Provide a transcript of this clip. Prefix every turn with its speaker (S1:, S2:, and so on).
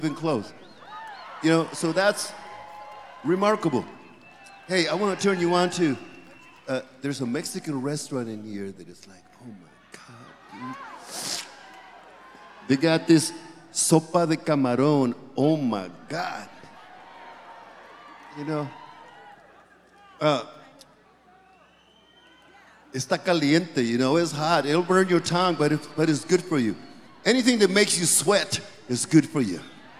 S1: even close. So that's remarkable. Hey, I want to turn you on to, there's a Mexican restaurant in here that is like, oh my God, dude. They got this sopa de camarón, oh my God. Está caliente, it's hot. It'll burn your tongue, but it's good for you. Anything that makes you sweat is good for you.